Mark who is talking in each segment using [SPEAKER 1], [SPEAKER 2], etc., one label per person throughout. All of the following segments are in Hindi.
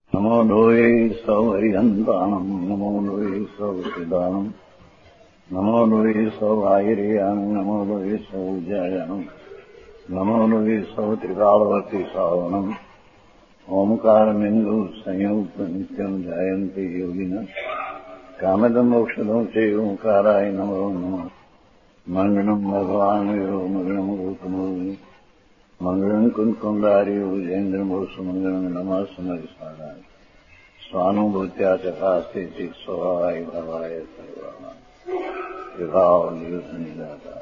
[SPEAKER 1] नमो लोये सौहरिहन्ताणम् नमो लोये सौहृदानम् नमो लोये सौभागिर्यानम् नमो लोये सौजयानम् नमो लोये सौत्रिकालवर्ति सावनम् ओंकारमिन्दु संयुक्त नित्यम् जायन्ते योगिनः कामदम् मोक्षदम् च ओंकाराय नमो नमः मङ्गलम् भगवान् वीरो मङ्गलम् गौतमो मंगलम कुंकुंडारी उजेन्द्रमोसु मंगलम नमः समरिसाराय स्वानुभूत्या चकास्ते चित स्वभावाय भवाय सर्वाणा विभाव निदाता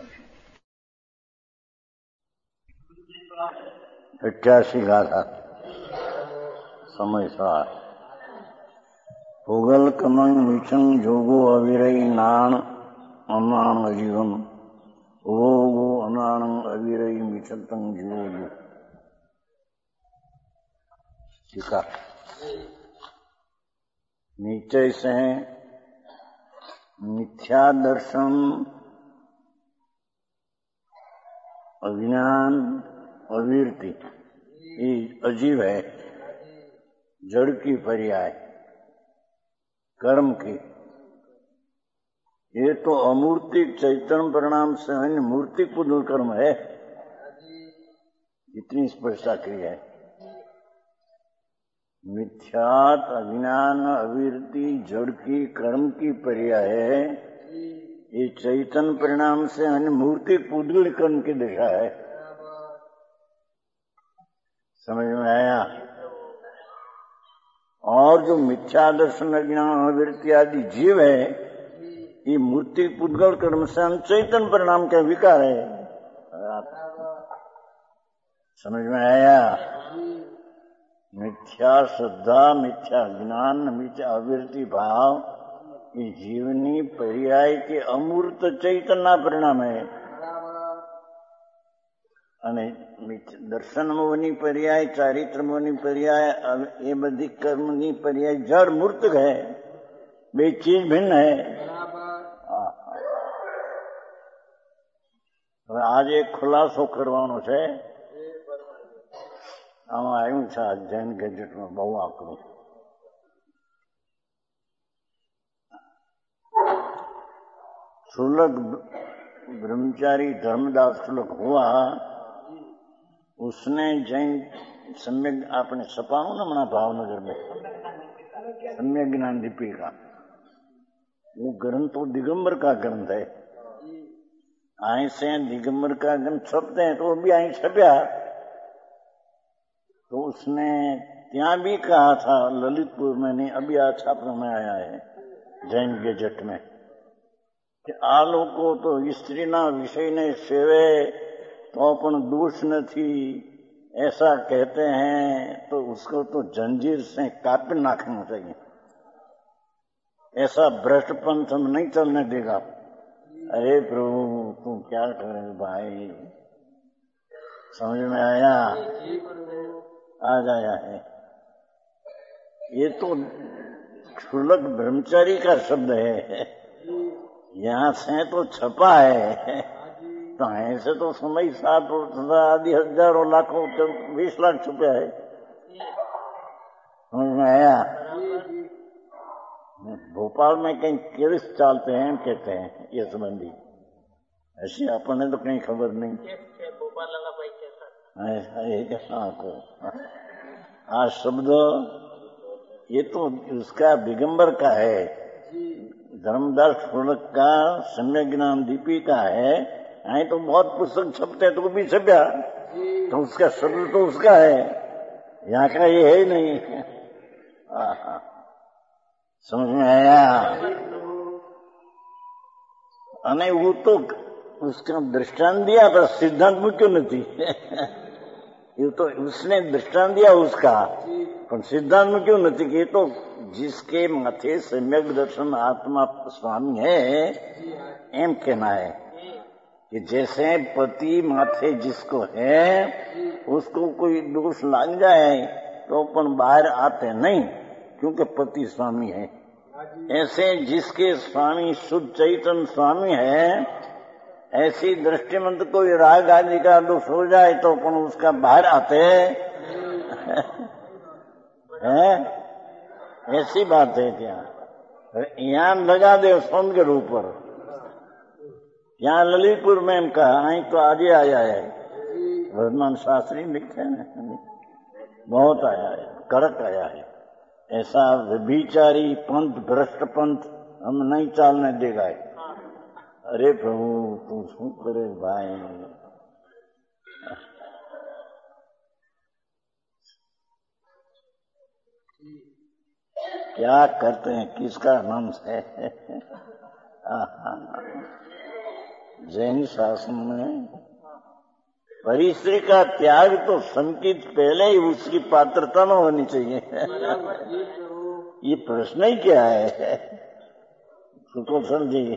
[SPEAKER 1] 88 गाथा समय सार पुगल कमंग मिचंग जोगो अविरई नाण अनाण अजीवम ओगो अनाणं अविरई मिचंतंग जोगो टीका निश्चय से मिथ्या दर्शन अज्ञान अविरति ये अजीव है, जड़ की पर्याय कर्म की। ये तो अमूर्तिक चैतन्य परिणाम से अन्य मूर्तिक पुनः कर्म है, इतनी स्पष्टता की है। मिथ्यात अज्ञान अविरति जड़ की कर्म की पर्याय है, ये चैतन्य परिणाम से अन्य मूर्तिक पुनः कर्म की दिशा है। समझ में आया? और जो मिथ्या दर्शन अज्ञान अविरति आदि जीव है, ये मूर्ति पुद्गल कर्म से हम चैतन्य परिणाम का विकार है। समझ में आया? मिथ्या श्रद्धा, मिथ्या ज्ञान, मिथ्या अविरति भाव ये जीवनी पर्याय के अमूर्त चैतन्य परिणाम है। અને દર્શનમોની પર્યાય ચારિત્રમોની પર્યાય એ બધી કર્મની પર્યાય જડ મૂર્ત है, બે ચીજ ભિન્ન है। હવે આજે એક ખુલાસો કરવાનો છે, આમાં આવ્યું છે આ જૈન ગેજેટમાં બહુ આકરું। शुल्क ब्रह्मचारी धर्मदास शुल्क हुआ, उसने जैन सम्यक आपने छपाऊ ना मना भावनगर में सम्यक ज्ञान दीपिका, वो ग्रंथ तो दिगंबर का ग्रंथ है। आई से दिगंबर का ग्रंथ छपते हैं तो वो भी आई छपया, तो उसने ત્યાં भी कहा था ललितपुर में, नहीं अभी आज छापने में आया है जैन गेजेट में, कि आ लोगों तो स्त्री ना विषय ने सेवे तो अपन दोष नहीं ऐसा कहते हैं, तो उसको तो जंजीर से काट नाखना चाहिए। ऐसा भ्रष्ट पंथ हम नहीं चलने देगा। अरे प्रभु तुम क्या करे भाई, समझ में आया? आ जाया है। ये तो क्षुल्लक ब्रह्मचारी का शब्द है, यहाँ से तो छपा है, तो ऐसे तो समय 7 आदि हजारों लाखों 20 लाख छुपा है। समझ में आया? भोपाल में कहीं केस चलते हैं कहते हैं ये संबंधी, ऐसी अपने तो कहीं खबर नहीं। को आ शब्द ये तो उसका दिगंबर का है, धर्मदास शुल्क का सम्यक ज्ञान दीपिका है। आई तो बहुत पुस्तक छपते तो भी छपया, तो उसका शब्द तो उसका है, यहाँ का ये है ही नहीं। समझ में आया? अने वो तो उसका दृष्टांत दिया पर सिद्धांत में क्यों नहीं? ये तो उसने दृष्टांत दिया उसका, पर सिद्धांत में क्यों नहीं? कि तो जिसके माथे सम्यक दर्शन आत्मा स्वामी है, एम कहना है कि जैसे पति माथे जिसको है उसको कोई दोष लग जाए तो अपन बाहर आते नहीं, क्योंकि पति स्वामी है। ऐसे जिसके स्वामी शुद्ध चैतन्य स्वामी है, ऐसी दृष्टि में तो कोई राग आदि का दोष हो जाए तो अपन उसका बाहर आते हैं। ऐसी बात है क्या? यहाँ लगा दे सोनगढ़ ऊपर, यहाँ ललितपुर में कहा तो आगे आया है। वर्धमान शास्त्री लिखते हैं बहुत आया है, कड़क आया है। ऐसा व्यभिचारी पंथ, भ्रष्ट पंथ हम नहीं चालने देगा। अरे प्रभु तू शू करे भाई। क्या करते हैं, किसका नाम है? जैन शासन में परिश्री का त्याग तो संकित पहले ही उसकी पात्रता में होनी चाहिए। ये प्रश्न ही क्या है? सुखोषण जी।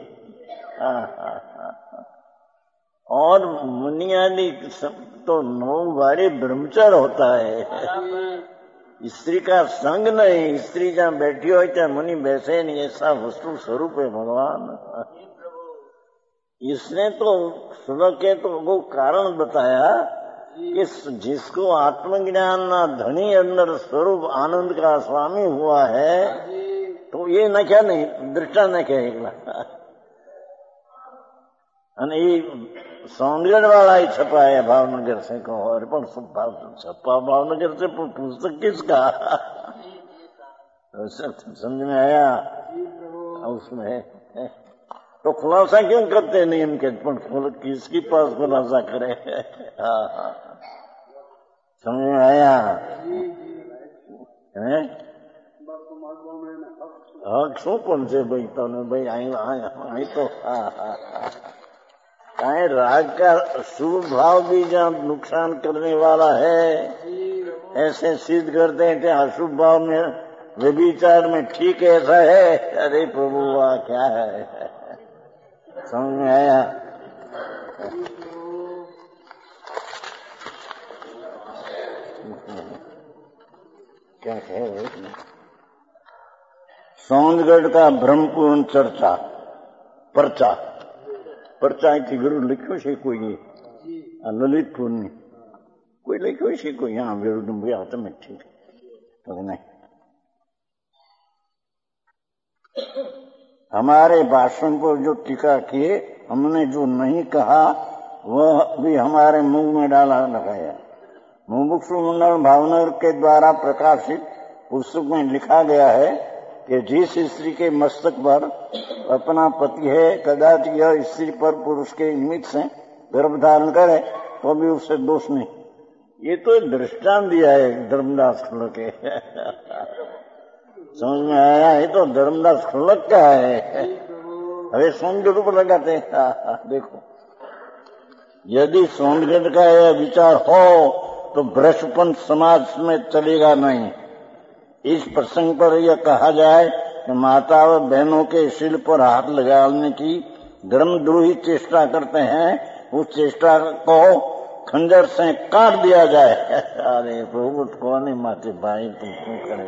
[SPEAKER 1] और मुनियादि सब तो 9 बारे ब्रह्मचर्य होता है। स्त्री का संग नहीं, स्त्री जहाँ बैठी हो चाहे मुनि बैसे नहीं, ऐसा वस्तु स्वरूप है भगवान। इसने तो श्लोक के तो वो कारण बताया कि जिसको आत्मज्ञान ना धनी अंदर स्वरूप आनंद का स्वामी हुआ है, तो ये न क्या नहीं दृष्टा न कहेगा। सोनगढ़ वाला ही छपा है भावनगर से को, और पर छपा भावनगर से पुस्तक किसका? समझ में आया? उसमें तो खुलासा क्यों करते नहीं इनके? किसकी पास खुलासा करे? हाँ, समझ में आया? हक शू पण છે भाई तने भाई आई तो चाहे राग का शुभ भाव भी जहाँ नुकसान करने वाला है, ऐसे सिद्ध करते हैं कि अशुभ भाव में व्यभिचार में ठीक ऐसा है। अरे प्रभु वाह क्या है, समझ में आया? क्या है? सोनगढ़ का ब्रह्मपूर्ण चर्चा पर्चा थी गुरु लिखो से कोई ललितपुर ने कोई लिखो से कोई यहाँ विरुद्ध हाथ में ठीक तो नहीं। हमारे भाषण पर जो टीका किए, हमने जो नहीं कहा वह भी हमारे मुंह में डाला लगाया। मुमुक्षु मंडल भावनगर के द्वारा प्रकाशित पुस्तक में लिखा गया है कि जिस स्त्री के मस्तक पर अपना पति है, कदाच यह स्त्री पर पुरुष के निमित्त से गर्भ धारण करे तो भी उससे दोष नहीं। ये तो दृष्टांत दिया है धर्मदास खुलक के। समझ में आया? ये तो धर्मदास खुलक का है। अरे सोनगढ़ पर लगाते हैं। देखो, यदि सोनगढ़ का यह विचार हो तो भ्रष्टपंथ समाज में चलेगा नहीं। इस प्रसंग पर यह कहा जाए कि माता व बहनों के सिर पर हाथ लगाने की धर्मद्रोही चेष्टा करते हैं, उस चेष्टा को खंजर से काट दिया जाए। अरे प्रभु कौन है माते भाई, तुम क्यों करे?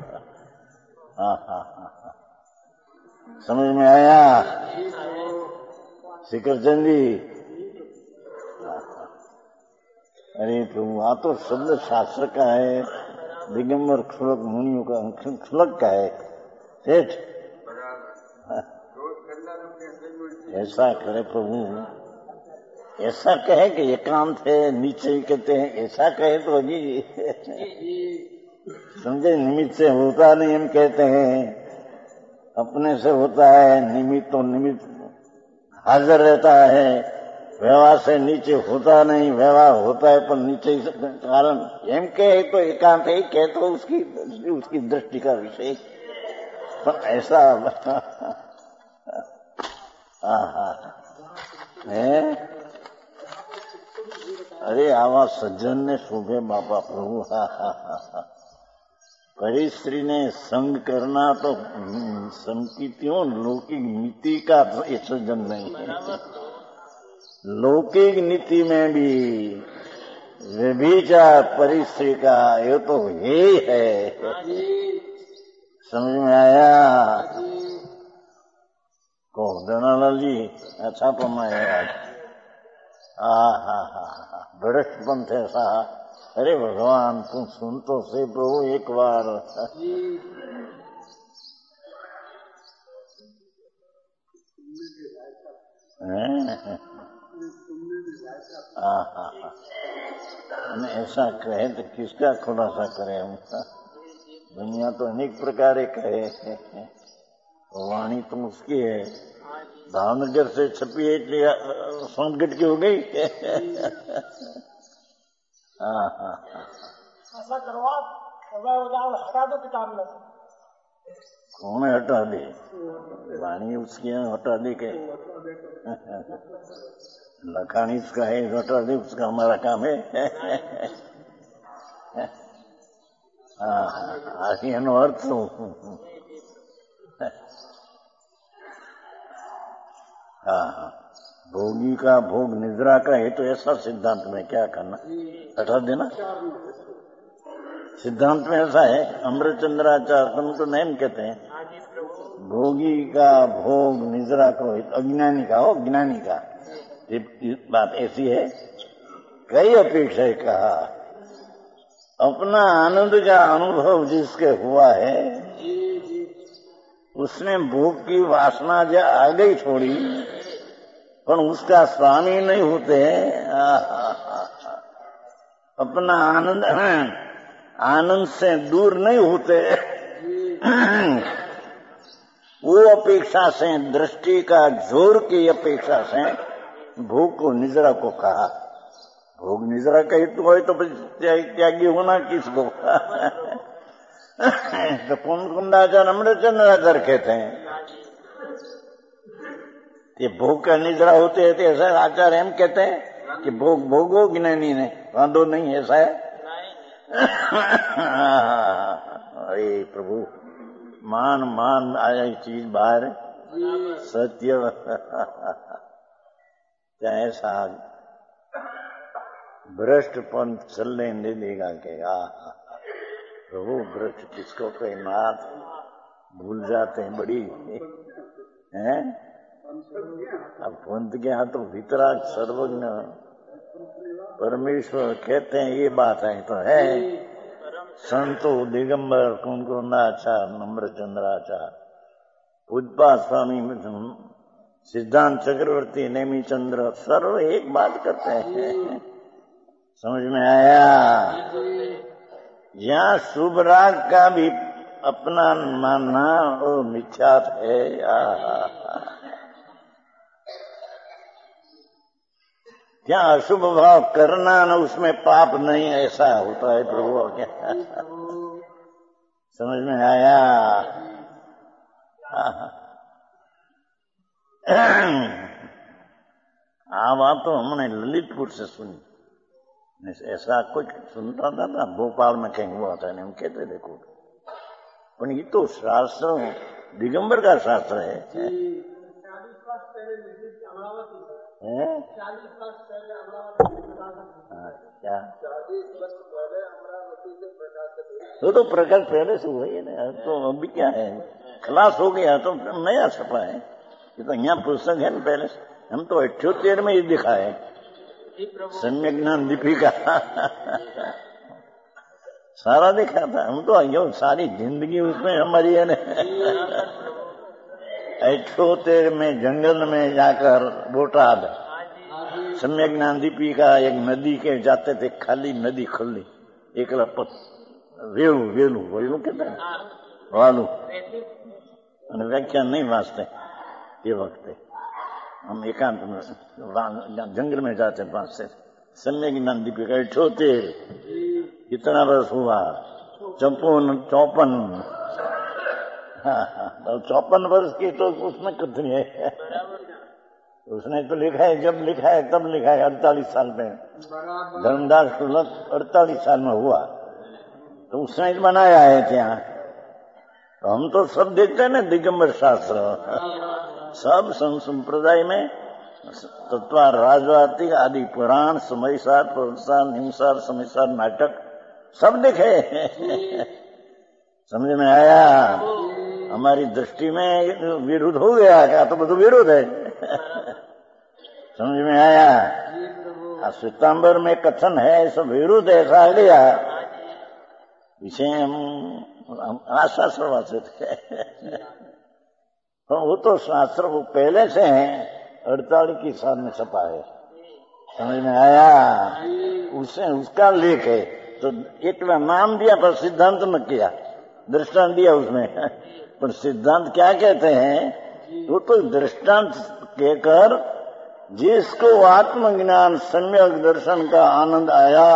[SPEAKER 1] समझ में आया शिखर चंद जी? अरे प्रभु आ तो शब्द शास्त्र का है, दिगंबर खुलक मुनियों का खुलक का है। सेठ ऐसा करे प्रभु, ऐसा कहे कि एकांत है, नीचे ही कहते हैं, ऐसा कहे तो जी समझे। निमित्त से होता नहीं हम कहते हैं, अपने से होता है। निमित्त तो निमित्त हाजिर रहता है, व्यवहार से नीचे होता नहीं, व्यवहार होता है पर नीचे कारण एम कहे तो एकांत है, कहे तो उसकी दृष्टि का विषय। पर ऐसा है। अरे आवा सज्जन ने शोभे बापा प्रभु। परिस्त्री ने संग करना तो संकीर्तियों लौकिक नीति का सज्जन नहीं है। लौकिक नीति में भी व्यभिचार परिस्त्री का ये तो यही है। समझ में आया? को दनालाल जी अच्छा पमाया। भ्रष्ट पंथ ऐसा। अरे भगवान तुम सुन तो से प्रभु एक बार। ऐसा कहे तो किसका खुलासा करे हम? दुनिया तो अनेक प्रकार कहे, वाणी तो उसकी है, भावनगर से छपी है इसलिए सोनगढ़ की हो गई।
[SPEAKER 2] ऐसा करवा हटा दो किताब में।
[SPEAKER 1] कौन हटा दे? वाणी उसकी है, हटा दे के? लखानी उसका है, हटा दे, उसका हमारा काम है। आखिर एनो अर्थ શું? भोगी का भोग निद्रा का है, तो ऐसा सिद्धांत में क्या करना, हटा देना। सिद्धांत में ऐसा है, अमृतचंद्राचार्य तुमको नहीं कहते हैं, भोगी का भोग निद्रा को, अज्ञानी का हो, ज्ञानी का। ये बात ऐसी है, कई अपेक्षा कहा, अपना आनंद का अनुभव जिसके हुआ है, उसने भोग की वासना जो आ गई थोड़ी, पर उसका स्वामी नहीं होते। अपना आनंद से दूर नहीं होते। वो अपेक्षा से, दृष्टि का जोर की अपेक्षा से भोग को निद्रा को कहा। भोग निद्रा का हेतु हो तो त्यागी होना किसको? तो कुंडाचार्य अमृतचंद्राचार्य कहते हैं ये भोग का निद्रा होते हैं, तो ऐसा आचार्य हम कहते हैं कि भोग भोगो ज्ञानी ने, वादो नहीं, ऐसा है। अरे प्रभु, मान आया चीज बाहर, सत्य चाहे साग भ्रष्ट पंथ चलने नहीं देगा के। प्रभु भ्रष्ट किसको कहे, नाथ भूल जाते हैं बड़ी हैं। अब पंथ के यहाँ तो वितराग सर्वज्ञ परमेश्वर कहते हैं, ये बात है तो है। संतो दिगंबर कुंकुंडाचार्य नम्रचंद्राचार्य पूजपा स्वामी सिद्धांत चक्रवर्ती नेमी चंद्र सर्व एक बात करते हैं। समझ में आया? यहाँ शुभ राग का भी अपना मानना वो मिथ्यात है। क्या अशुभ भाव करना न उसमें पाप नहीं, ऐसा होता है प्रभु। क्या समझ में आया? बात तो हमने ललितपुर से सुनी, ऐसा कुछ सुनता था ना, भोपाल में कहीं हुआ था, हम कहते देखो, पर ये तो शास्त्र दिगंबर का शास्त्र है।
[SPEAKER 2] 40 वर्ष पहले
[SPEAKER 1] क्या 40 वर्ष पहले अमरावती से प्रकाशित, तो प्रकाश पहले से हुआ ही ना, तो अभी क्या है, खलास हो गया तो नया छपा है। ये तो यहाँ पुस्तक है ना पहले से, हम तो 78 में ही दिखा है, सम्यक ज्ञान दीपिका सारा देखा था। हम तो यो सारी जिंदगी उसमें हमारी है ना। 78 में जंगल में जाकर बोटाद सम्यक ज्ञान दीपिका, एक नदी के जाते थे, खाली नदी खुली, एकला पत वेलू कहते हैं वालू, व्याख्यान नहीं वास्ते ये वक्त हम एकांत में जंगल में जाते पास से सम्यक ज्ञान दीपिका 78 कितना वर्ष हुआ, 54 54 वर्ष की, तो उसमें कितनी है, उसने तो लिखा है, जब लिखा है तब लिखा है 48 साल में, धर्मदास तुलक 48 साल में हुआ, तो उसने बनाया है क्या। तो हम तो सब देखते हैं ना दिगंबर शास्त्र, सब संप्रदाय में तत्वा राजवातिक आदि पुराण, समयसार, पुरसार, निमसार, समयसार नाटक सब देखे। समझ में आया? हमारी दृष्टि में विरोध हो गया क्या, तो બધું विरोध है। समझ में आया? श्वेतांबर में कथन है, सब विरोध ऐसा आ गया, इसे हम आशास्त्र वासित है। पर वो तो शास्त्र वो पहले से है, 48 की साल में छपा है। समझ में आया? उसने उसका लेख है, तो एक नाम दिया पर सिद्धांत न किया, दृष्टांत दिया उसमें। पर सिद्धांत क्या कहते हैं, वो तो दृष्टांत कहकर जिसको आत्मज्ञान सम्यक दर्शन का आनंद आया,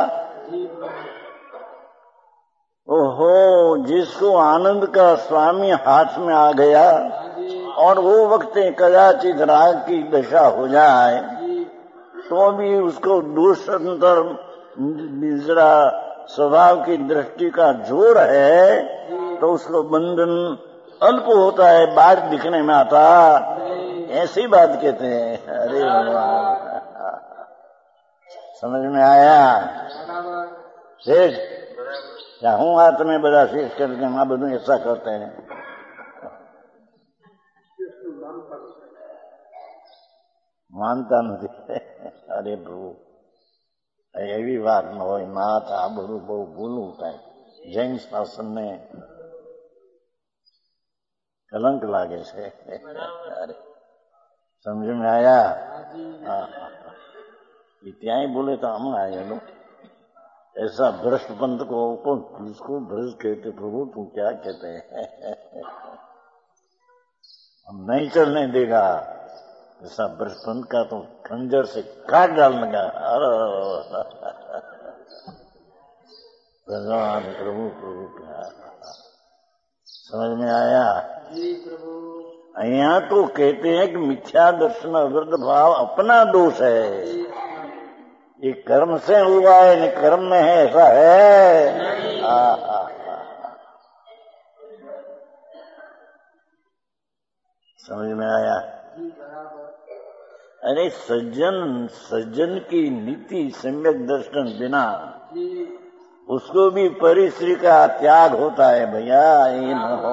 [SPEAKER 1] ओहो, जिसको आनंद का स्वामी हाथ में आ गया और वो वक्त कदाचित राग की दशा हो जाए तो भी उसको दूसरा निजरा स्वभाव की दृष्टि का जोर है, तो उसको बंधन अल्प होता है, बाहर दिखने में आता। ऐसी बात कहते हैं। अरे भगवान, समझ में आया? शेष क्या हूँ हाथ में बड़ा शेष करके माँ बधु ऐसा करते हैं। मानता नहीं। अरे प्रभु, એવી વાત ન હોય, નાથ આ બધું બહુ ભૂલું થાય। જૈન શાસન ને કલંક લાગે છે। અરે समझ में आया? ત્યાં बोले तो हम आए लोग। ऐसा भ्रष्ट पंथ को जिसको भ्रष्ट कहते, प्रभु तू क्या कहते हैं? हम नहीं चलने देगा ऐसा भ्रष्ट पंथ का, तो खंजर से काट डालने का। भगवान प्रभु प्रभु क्या समझ में आया? यहाँ तो कहते हैं कि मिथ्या दर्शन अवृद्ध भाव अपना दोष है, ये कर्म से हुआ है, न कर्म में है, ऐसा है? समझ में आया? अरे सज्जन की नीति सम्यक दर्शन बिना उसको भी परिश्री का त्याग होता है भैया, ये न हो।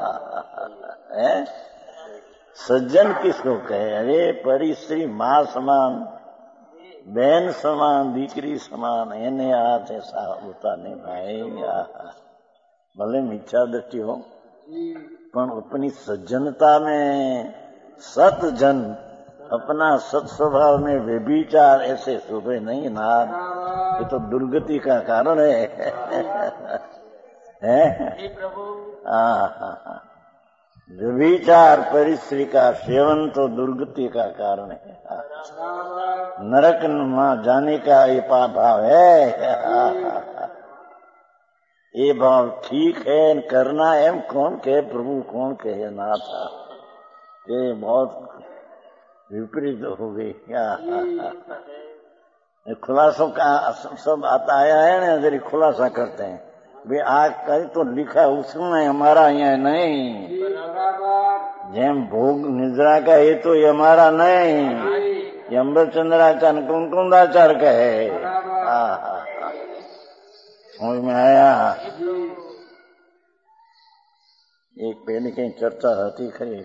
[SPEAKER 1] सज्जन किसको कहे? अरे परिश्री माँ समान, बहन समान, दीकरी समान, એને હાથ ऐसा होता नहीं भाई। भले मिथ्या दृष्टि हो, पर अपनी सज्जनता में सतजन, अपना सत स्वभाव में व्यभिचार ऐसे शोभे नहीं ना, ये तो दुर्गति का कारण है। व्यभिचार परिश्री का सेवन तो दुर्गति का कारण है। नरक में जाने का ये भाव है। ये भाव ठीक है, करना है कौन कहे? प्रभु कौन कहे? नाथ, ये बहुत विपरीत हो गई। क्या खुलासों का सब आता आया है ना, जरी खुलासा करते हैं भाई, आज कहीं तो लिखा उसमें, हमारा यहाँ नहीं। जेम भोग निद्रा का ये तो ये हमारा नहीं, ये अमृतचंद्राचार्य कुंकुंदाचार्य का है। समझ में आया? एक पहले कहीं चर्चा होती खरी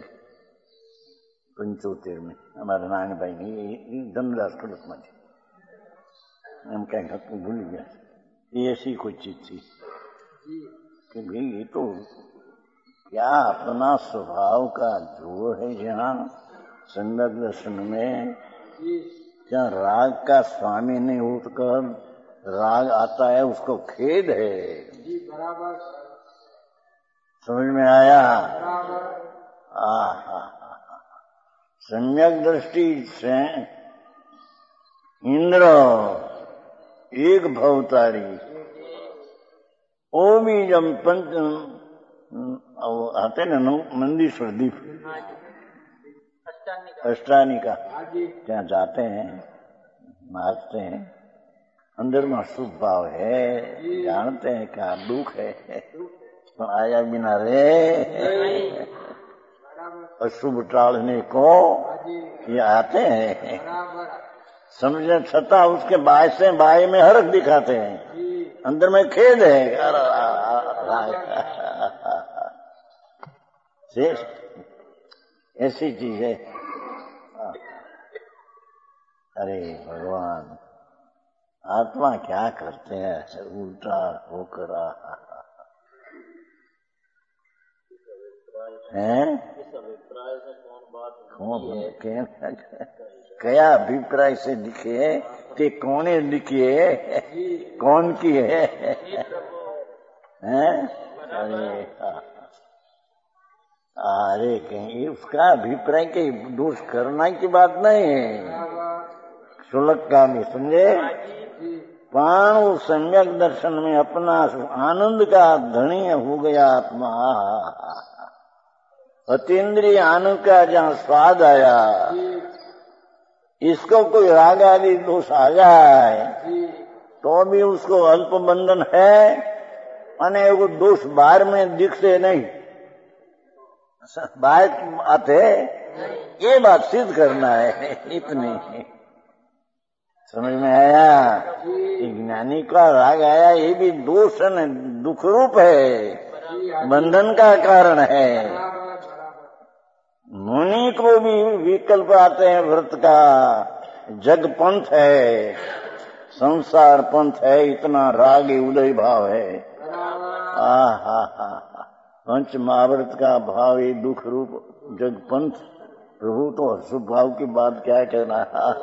[SPEAKER 1] 75 में, हमारे नारायण भाई ने धनदास कलक में हम कहीं भूल गया, ये ऐसी कोई चीज थी कि भाई ये तो क्या अपना स्वभाव का जोड़ है यहाँ संगत दर्शन में, क्या राग का स्वामी नहीं उठकर राग आता है उसको खेद है। समझ में आया? सम्यक दृष्टि से इंद्र एक भवतारी, वो भी जब पंच आते न नंदीश्वर दीप अष्टानी का क्या जाते हैं, नाचते हैं, अंदर में शुभ भाव है, जानते हैं क्या दुख है, पर आया बिना रे अशुभ टालने को ये आते हैं। समझे छता उसके बाय से बाय में हर्ष दिखाते हैं, अंदर में खेद है। ऐसी चीज है। अरे भगवान, आत्मा क्या करते हैं उल्टा होकर। हैं कया अभिप्राय से लिखे है ते कौने लिखी है, कौन की है? अरे कहीं उसका अभिप्राय के दोष करना की बात नहीं है, शुल्क का भी समझे। पाण सम्यक दर्शन में अपना आनंद का धनी हो गया आत्मा, अतीन्द्रिय आनंद का जहाँ स्वाद आया, इसको कोई राग आदि दोष आ जाए तो भी उसको अल्प बंधन है, अने वो दोष बाहर में दिखते नहीं, बाहर आते, ये बात सिद्ध करना है, इतनी समझ में आया। ज्ञानी का राग आया ये भी दोष है, दुख रूप है, बंधन का कारण है। मुनि को भी विकल्प आते हैं, व्रत का जग पंथ है, संसार पंथ है, इतना राग उदय भाव है। पंच महाव्रत का भाव ये दुख रूप जग पंथ, प्रभु तो अशुभ भाव की बात क्या कहना।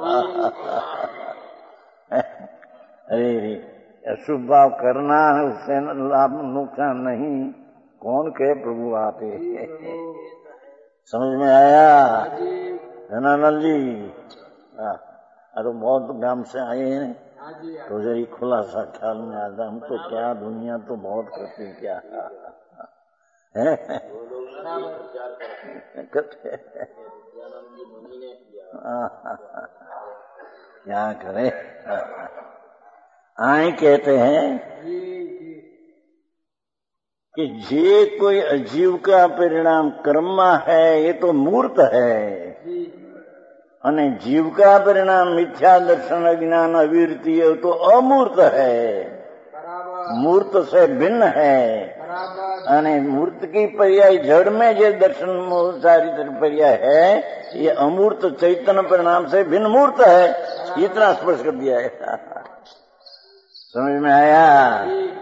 [SPEAKER 1] अरे अशुभ भाव करना है, उससे लाभ नुकसान नहीं, कौन कहे प्रभु आते। समझ में आया धनानंद जी? अरे बहुत गांव से आए हैं तो जरी खुलासा ख्याल में आता, हम तो क्या दुनिया तो बहुत करती क्या है, क्या करे। आए कहते हैं कि जे कोई अजीव का परिणाम कर्म है, ये तो मूर्त है, अने जीव का परिणाम मिथ्या दर्शन अज्ञान अविरति है तो अमूर्त है, मूर्त से भिन्न है। अने मूर्त की पर्याय जड़ में जो दर्शन सारी पर्याय है, ये अमूर्त चैतन्य परिणाम से भिन्न मूर्त है, इतना स्पष्ट कर दिया है। समझ में आया?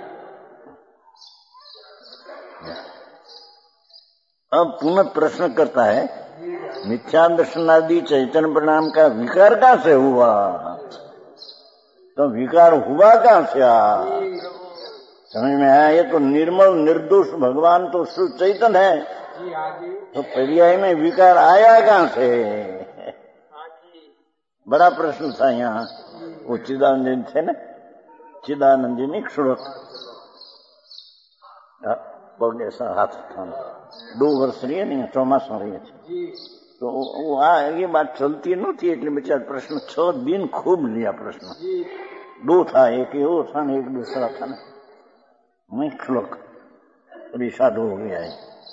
[SPEAKER 1] अब पुनः प्रश्न करता है, मिथ्या दर्शन आदि चैतन्य परिणाम का विकार कहां से हुआ? तो विकार हुआ कहां से? समझ में आया? ये तो निर्मल निर्दोष भगवान तो शुद्ध चैतन्य है, तो पर्याय में विकार आया कहां से? बड़ा प्रश्न था यहाँ। वो चिदानंद थे ना, चिदानंदिनी श्लोक पग ऐसा हाथ था, 2 વર્ષ रही नहीं, ચોમાસું रही थी, तो वो ये बात चलती नथी, એટલે बेचार प्रश्न 6 दिन खूब लिया प्रश्न। 2 था, एक एवो था ने एक दूसरा था ना, मैं श्लोक अभी साधु हो गया है।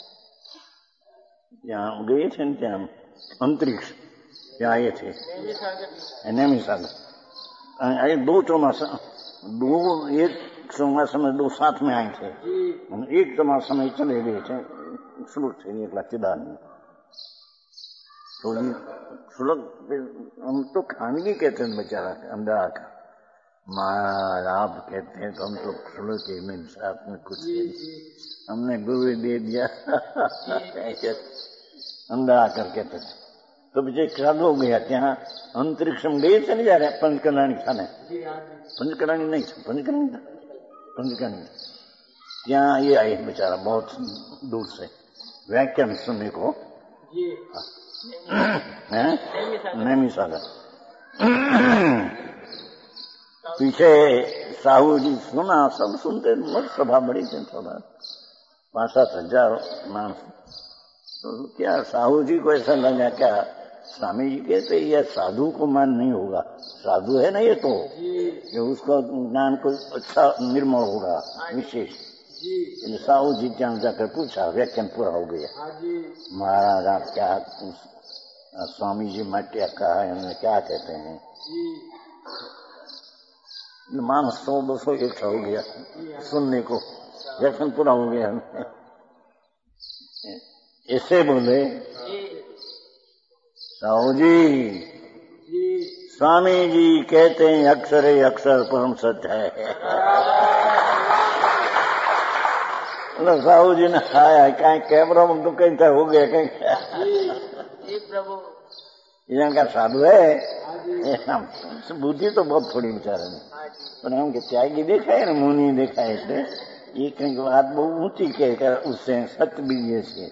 [SPEAKER 1] ત્યાં गए थे न, ત્યાં अंतरिक्ष ત્યાં आए थे नेमी सागर, आए 2 ચોમાસા, 2 एक ચોમાસા में 2 साथ में आए थे, एक ચોમાસા में चले गए थे, श्लोक थे एक चिदानंद। तो श्लोक हम तो खानगी कहते हैं बेचारा अंदर का, महाराज आप कहते हैं तो हम तो श्लोक के में साथ में कुछ हमने गुरु दे दिया अंदर आकर कहते थे। तो मुझे ख्याल हो गया कि हाँ अंतरिक्ष में गए चले जा रहे, पंचकल्याणी खाने, पंचकल्याणी नहीं था, पंचकल्याणी था, पंचकल्याणी यहाँ ये आए बेचारा बहुत दूर से व्याख्यान सुनने को, नैमी सागर। पीछे साहू जी सुना, सब सुनते, मस्त सभा बड़ी थी, सभा 5-7 हजार मानस। तो क्या साहू जी को ऐसा लगा, क्या स्वामी जी कहते यह साधु को मान नहीं होगा, साधु है ना ये तो, ये उसका ज्ञान कोई अच्छा निर्मल होगा विशेष। साहू जी क्या जाकर पूछा, व्याख्यान पूरा हो गया। महाराज आप क्या स्वामी जी मटिया कहा है, उन्हें क्या कहते हैं? मानस 100-200 इकट्ठा हो गया सुनने को, व्याख्यान पूरा हो गया। ऐसे बोले, साहू जी स्वामी जी कहते हैं अक्षर है, अक्षर परम सत्य है। साहू जी ने आया कहीं कैमरा में तो कहीं हो गया कहीं
[SPEAKER 2] प्रभु
[SPEAKER 1] इनका साधु है बुद्धि तो बहुत थोड़ी बेचारे ने पर हम के त्यागी देखा है ना मुनि देखा है એટલે ये कहीं बात बहुत ऊंची कहकर उससे सत्य बीजे से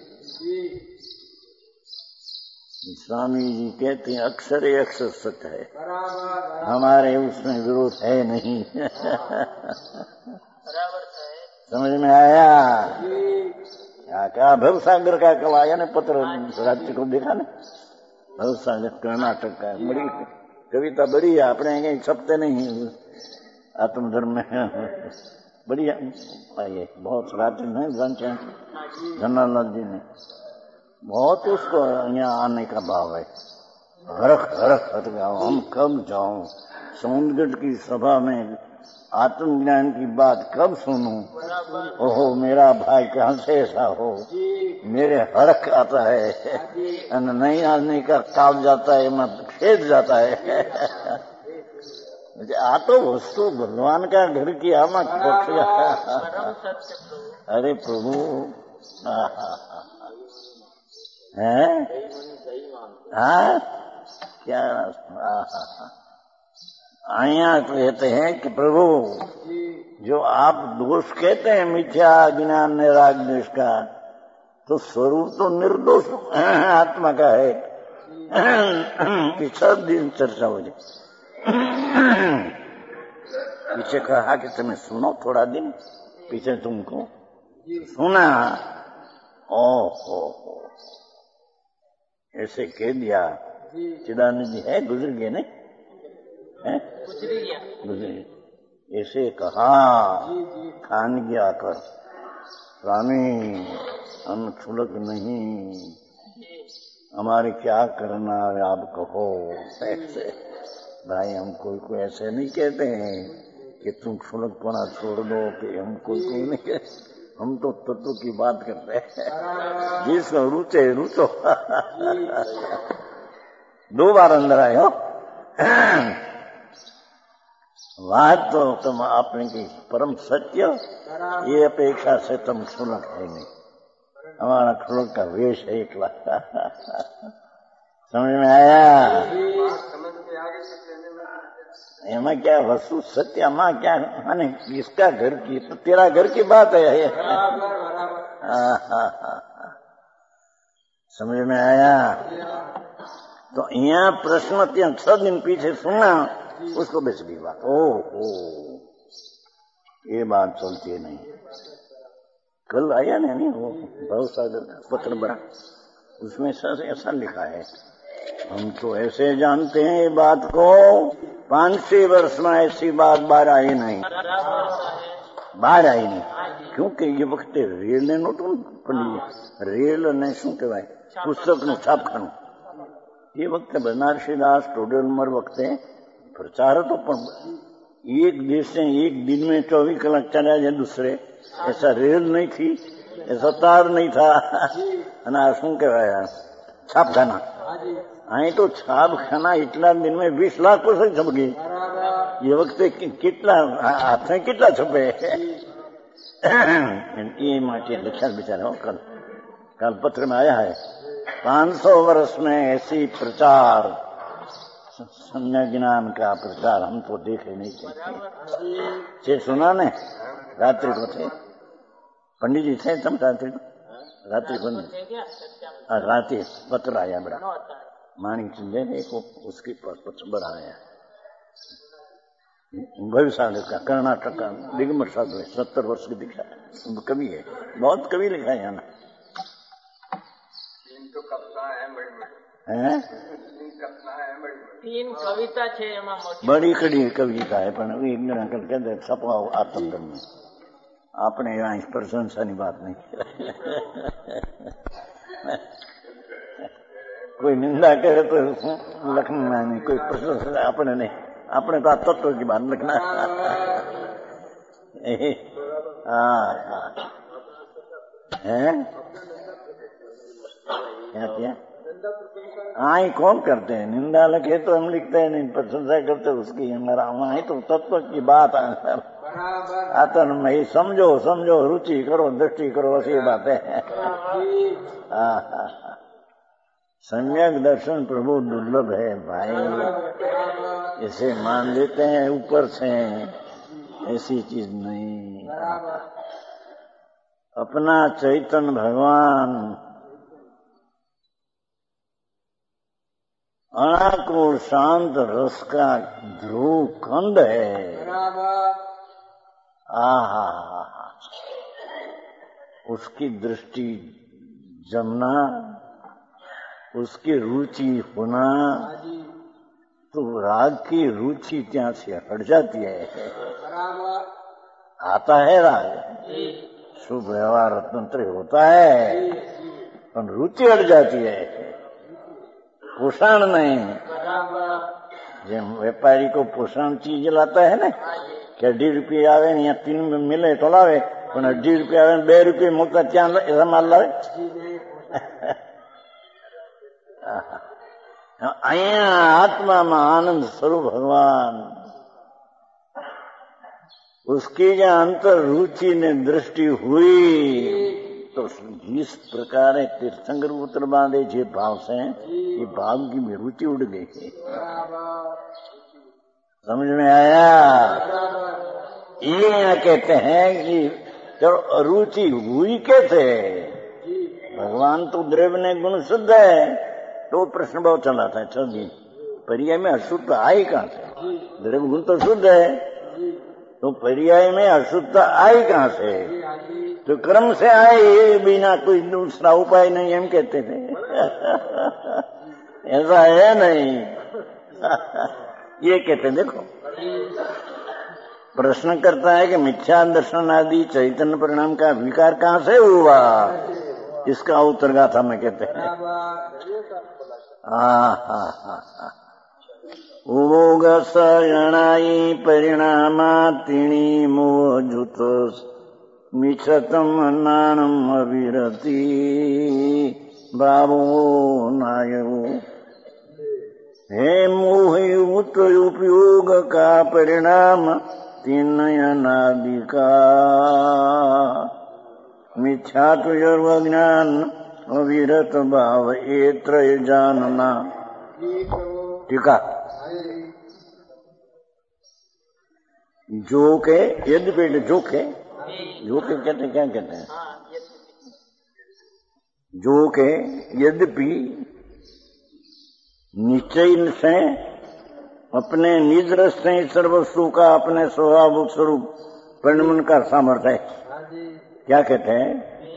[SPEAKER 1] स्वामी जी कहते हैं अक्षर ही अक्षर सत्य है हमारे उसमें विरोध है नहीं समझ में आया क्या क्या भवसागर का कल आया ना पत्र राज्य को देखा ना भवसागर कर्नाटक का बड़ी कविता बड़ी है अपने कहीं छपते नहीं आत्मधर्म में बढ़िया ये बहुत राज्य है धनालाल जी ने बहुत उसको यहाँ आने का भाव है हरख हरख हट जाओ हम कब जाऊं समुद्रगढ़ की सभा में आत्मज्ञान की बात कब सुनूं ओहो मेरा भाई कहाँ से ऐसा हो मेरे हड़क आता है नहीं आने का काल जाता है मत खेद जाता है आ तो वस्तु भगवान का घर की आमा अरे प्रभु है हाँ क्या आया कहते हैं कि प्रभु जो आप दोष कहते हैं मिथ्या ज्ञान निराग देश का तो स्वरूप तो निर्दोष आत्मा का है पिछले दिन चर्चा हो जाए पीछे कहा कि तुम्हें सुनो थोड़ा दिन पीछे तुमको सुना ओहो ऐसे कह दिया चिदानंद जी है गुजर गए नहीं गुजर ऐसे कहा खान गया कर स्वामी हम छुलक नहीं हमारे क्या करना है आप कहो ऐसे भाई हम कोई ऐसे नहीं कहते हैं कि तुम छुलकपना छोड़ दो कि हम कोई नहीं कहते हम तो तत्व की बात करते हैं जिसको रुचे रुचो 2 बार अंदर आए हो बात तो तुम आपने की परम सत्य ये अपेक्षा से तुम छुलक है नहीं हमारा छुलक का वेश है एकला समझ में आया एमा क्या वस्तु सत्य माँ क्या माने किसका घर की तो तेरा घर की बात है समझ में आया तो यहाँ प्रश्न 6 दिन पीछे सुना उसको बेच दी बात ओ ये बात चलती नहीं कल आया नहीं वो बहुत सागर पत्र बना उसमें ऐसा लिखा है हम तो ऐसे जानते हैं ये बात को 5-6 वर्ष में ऐसी बात बाहर आई नहीं क्योंकि ये वक्त रेल ने नोटूं रेल ने शू कहवाय पुस्तक નું છાપખાનું ये वक्त बनारसीदास टोडरमल वक्त प्रचार तो एक देश से एक दिन में 24 कलाक चला जाए दूसरे ऐसा रेल नहीं थी ऐसा तार नहीं था शू कहवाय छापखाना અહીં તો છાપખાના એટલા दिन में 20 लाख पुस्तक छप गई ये वक्त કેટલા હાથે કેટલા છપે ये माटे लिखा बेचारा कल पत्र में आया है 500 वर्ष में ऐसी प्रचार सम्यक ज्ञान का प्रचार हम तो देखे नहीं थे सुना ने रात्रि को थे पंडित जी थे तुम रात्रि को रात्रि पत्र आया बड़ा मानिक चिंजय ने उसके पास पत्र बढ़ाया भविष्य का कर्नाटक का दिगंबर साधु है 70 वर्ष की दीक्षा कवि है बहुत कवि लिखा है यहाँ
[SPEAKER 2] 3 कविता है
[SPEAKER 1] बड़ी कड़ी कविता है पर एक जन कल कहते छपाओ आत्मधर्म में आपने यहाँ इस प्रशंसा की बात नहीं कोई निंदा करे तो लखना नहीं कोई प्रशंसा अपने नहीं अपने तो तत्व की बात लिखना है क्या हाँ ये कौन करते हैं निंदा लिखे तो हम लिखते हैं नहीं प्रशंसा करते उसकी हमारा वहाँ तो तत्व की बात आत्ममयी समझो समझो, रुचि करो, दृष्टि करो, ऐसी बात है। सम्यक दर्शन प्रभु दुर्लभ है भाई, इसे मान लेते हैं ऊपर से, ऐसी चीज नहीं। अपना चैतन्य भगवान अनाकुल शांत रस का ध्रुव खंड है। आहा, उसकी दृष्टि जमना, उसकी रुचि होना, तो राग की रुचि ત્યાં से हट जाती है। आता है राग, शुभ व्यवहार तंत्र होता है, पर रुचि हट जाती है, पोषण नहीं। જેમ વેપારી को પોષણ ચીજ લાता है ना, કે 18 રૂપિયા આવે ને અહીંયા 3 મિલે તો લાવે, પણ 18 રૂપિયા આવે 2 રૂપિયા મૂકતા ત્યાં એવા માલ લાવે। અહીંયા આત્મામાં આનંદ સ્વરૂપ ભગવાન, उसकी जो अंतर रुचि ने दृष्टि हुई तो जिस प्रकार तीर्थंकर पुत्र बांधे जे भाव से, ये भाव की भी रुचि उड़ गई। समझ में आया? ये कहते हैं कि चलो रुचि हुई कैसे? भगवान तो द्रव्य गुण शुद्ध है, तो प्रश्न बहुत चला था 6 दिन। पर्याय में अशुद्ध आई कहां से? द्रव्य गुण तो शुद्ध है, तो पर्याय में अशुद्ध आई कहां से? तो क्रम से आए, बिना कोई दूसरा उपाय नहीं, हम कहते थे। ऐसा है नहीं। ये कहते देखो, प्रश्न करता है कि मिथ्या दर्शन आदि चैतन्य परिणाम का विकार कहां से हुआ? इसका उत्तर गाथा में कहते हैं। उमोग सयणाई परिणामा तिणी मोजुत मिच्छतम नानम अविरति बाबो नायो। हे मोहयुत उपयोग का परिणाम तीनयनादि का, मिथ्या तो ज्ञान अविरत भाव एत्र जानना। टीका, जो के यद्यपि जो के कहते क्या कहते हैं? जो के यद्यपि निश्चय से अपने निज रस से सर्वस्व का अपने स्वभाव स्वरूप परिणमन का सामर्थ्य है। क्या कहते हैं?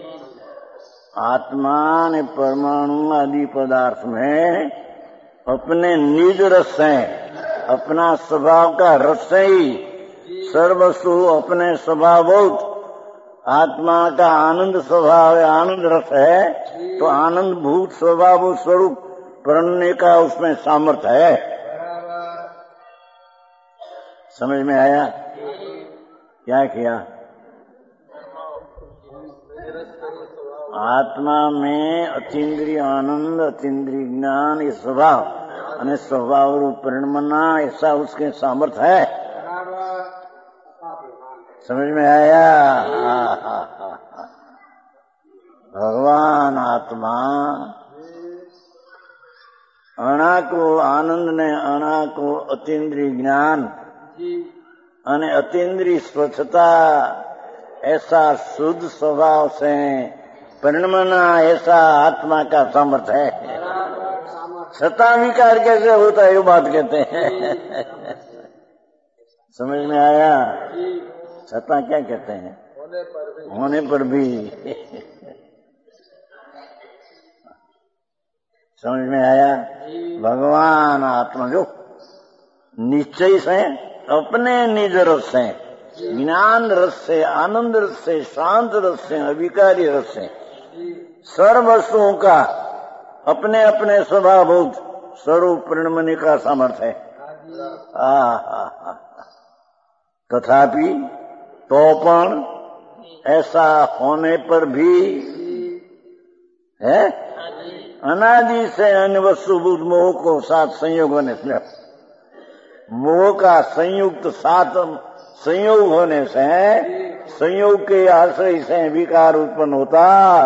[SPEAKER 1] आत्मा ने परमाणु आदि पदार्थ में अपने निज रस से, अपना स्वभाव का रस से ही सर्वस्व अपने स्वभावभूत आत्मा का आनंद स्वभाव है, आनंद रस है, तो आनंद भूत स्वभाव स्वरूप प्रणने का उसमें सामर्थ्य है। समझ में आया? क्या किया? आत्मा में अतीन्द्रिय आनंद, अतीन्द्रिय ज्ञान, ये स्वभाव અને स्वभाव रूप परिणमना, ऐसा उसके सामर्थ्य है। समझ में आया? भगवान आत्मा अनाकुल आनंद ने अनाकुल अतीन्द्रिय ज्ञान અને अतीन्द्रिय स्वच्छता, ऐसा शुद्ध स्वभाव से परिणमना, ऐसा आत्मा का सामर्थ्य है। छता विकार कैसे होता है, ये बात कहते हैं। समझ में आया? छता क्या कहते हैं? होने पर भी। समझ में आया? भगवान आत्मा जो निश्चय से, अपने निज रस से, ज्ञान रस से, आनंद रस से, शांत रस से, अविकारी रस से सर्व वस्तुओं का अपने अपने स्वभावभूत स्वरूप परिणमने का सामर्थ्य है। तथापि तो पण ऐसा होने पर भी है, अनादि से अन्य वस्तुभूत मोह को साथ संयोग बने, मोह का संयुक्त साथ संयोग होने से, संयोग के आश्रय से विकार उत्पन्न होता।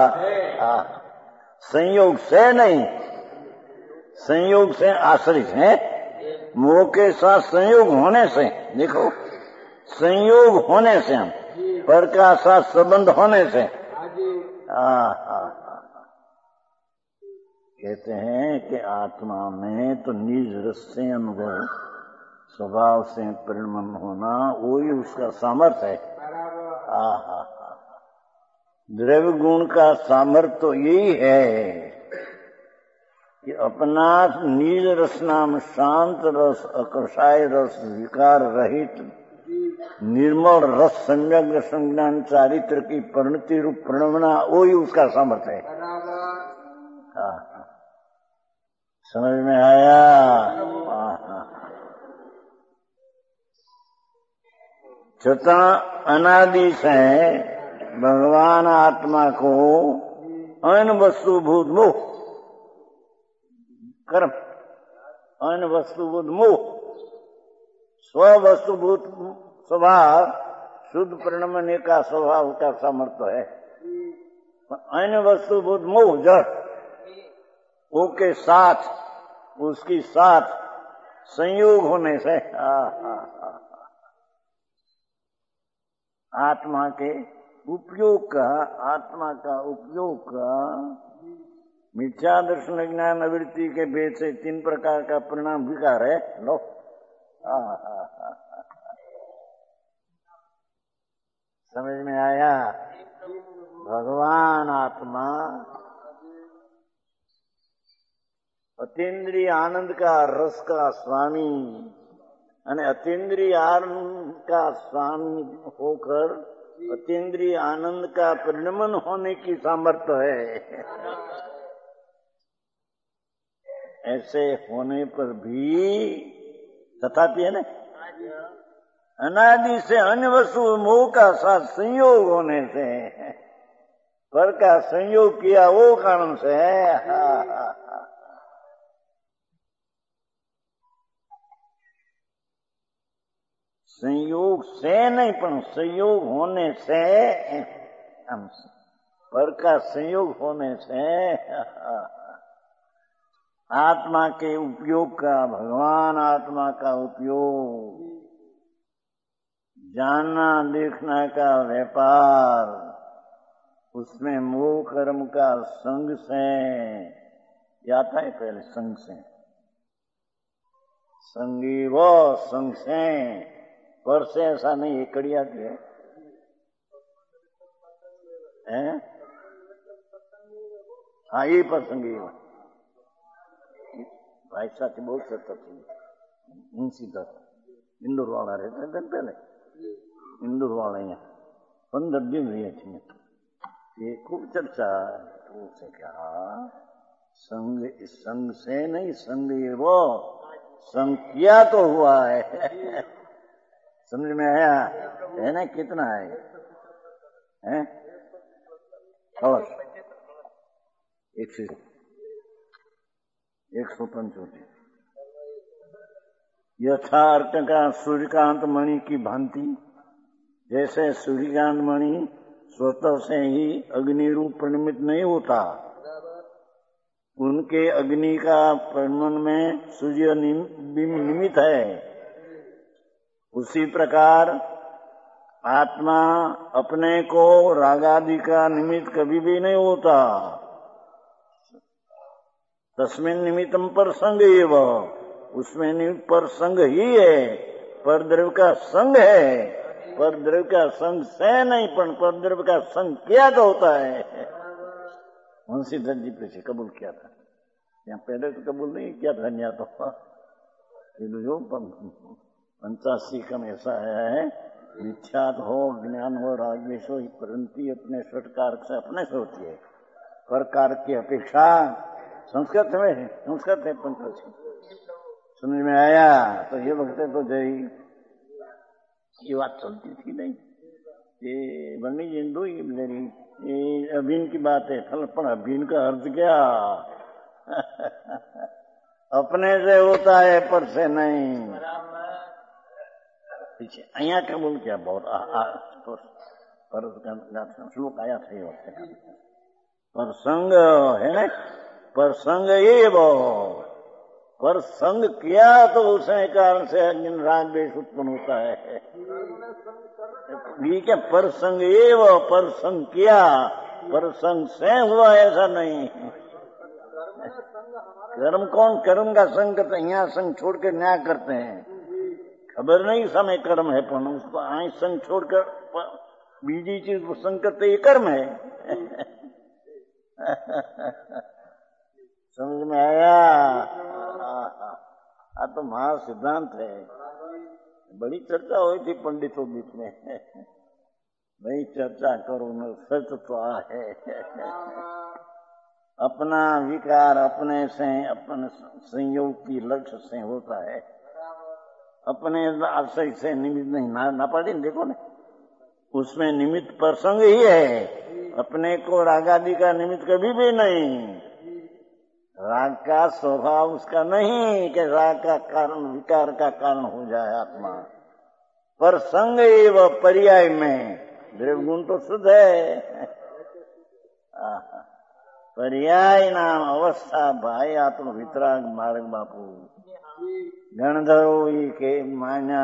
[SPEAKER 1] संयोग से नहीं, संयोग से आश्रय से, मोह के साथ संयोग होने से। देखो, संयोग होने से, हम पर का साथ संबंध होने से कहते हैं कि आत्मा में तो निज रस से अनुभव, स्वभाव से परिणमन होना, वही उसका सामर्थ्य है। द्रव्य गुण का सामर्थ्य तो यही है कि अपना निज रस नाम शांत रस, अकर्षाय रस, विकार रहित निर्मल रस, सम्यक संज्ञान चारित्र की परिणति रूप प्रणवना, वही उसका सामर्थ्य है। समझ में आया? छता अनादि से भगवान आत्मा को अन वस्तुभूत मोह, कर्म, अन वस्तुभूत मोह, स्ववस्तुभूत स्वभाव, शुद्ध परिणमने का स्वभाव का सामर्थ्य है। अन वस्तुभूत मोह जड़, वो के साथ, उसकी साथ संयोग होने से आत्मा के उपयोग का, आत्मा का उपयोग का, मिथ्या दर्शन ज्ञान अवृत्ति के भेद से 3 प्रकार का परिणाम विकार है। लो, समझ में आया? भगवान आत्मा अतीन्द्रिय आनंद का रस का स्वामी, અને अतीन्द्रिय आनंद का स्वामी होकर अतीन्द्रिय आनंद का परिणमन होने की सामर्थ्य है। ऐसे होने पर भी तथापि है ना, अनादि से अन्य वस्तु मोह का साथ संयोग होने से, पर का संयोग किया वो कारण से है। संयोग से नहीं, पर संयोग होने से, पर का संयोग होने से आत्मा के उपयोग का, भगवान आत्मा का उपयोग, जानना देखना का व्यापार, उसमें मोह कर्म का संग से, आता है पहले संग से, संगी वो संग से, पर से ऐसा नहीं, एकड़ी आती है, हाँ ये प्रसंगी है। भाई साथी बहुत सकता थी, मुंशी दत्त इंदौर वाला रहते थे पहले, इंदौर वाले यहाँ 15 दिन रहे थे, ये खूब चर्चा। तो से क्या संग, संग से नहीं, संग ये वो संग किया तो हुआ है। समझ में आया है ना? कितना है? और 175 यथार्थ का सूर्यकांत मणि की भांति, जैसे सूर्यकांत मणि स्वतः से ही अग्नि रूप परिणमित नहीं होता, उनके अग्नि का परिणमन में सूर्य निमित्त है, उसी प्रकार आत्मा अपने को रागादि का निमित्त कभी भी नहीं होता। तस्मिन् निमित्तम पर संग एवं, उसमें निमित्त पर संग ही है, पर द्रव्य का संग है, पर द्रव्य का संग से नहीं, पर द्रव्य का संग किया तो होता है। मुंशी दत्त जी पीछे कबूल किया था, यहाँ पहले तो कबूल नहीं किया था, यहाँ तो जो 85 कम ऐसा है, मिथ्यात हो, ज्ञान हो, रागद्वेष हो, परंतु अपने षटकारक से अपने से होती है, पर कारक की अपेक्षा संस्कृत में है, संस्कृत है पंचदशी। समझ में आया? तो ये वक्त तो जय ये बात चलती थी नहीं, ये बनी जिंदू मेरी, ये अभिन की बात है, पर अभिन का अर्थ क्या? अपने से होता है, पर से नहीं। पीछे અહીંયા કબૂલ किया बहुत पर श्लोक आया था ये पर संग है ना, पर संग ये वो पर संग किया तो उसके कारण से राग द्वेष उत्पन्न होता है। ये क्या पर संग ये वो पर संग किया, पर संग से हुआ ऐसा नहीं। कर्म कौन कर्म का संग करते, यहाँ संग छोड़ कर न्याय करते हैं, खबर नहीं समय कर्म है पर उसको आई संग छोड़कर बीजी चीज को संग करते ये कर्म है। समझ में आया? तो महा सिद्धांत है। बड़ी चर्चा हुई थी पंडितों बीच में, नहीं चर्चा करो न सच तो है। अपना विकार अपने से अपने संयोग की लक्ष्य से होता है, अपने आशय से निमित्त नहीं ना पड़े। देखो ना उसमें निमित्त प्रसंग ही है, अपने को रागादि का निमित्त कभी भी नहीं। राग का स्वभाव उसका नहीं कि राग का कारण विकार का कारण हो जाए आत्मा, पर संग एवं पर्याय में द्रव्यगुण तो शुद्ध है। पर्याय नाम अवस्था भाई आत्म वितराग मार्ग बापू गणधरो ही के मान्या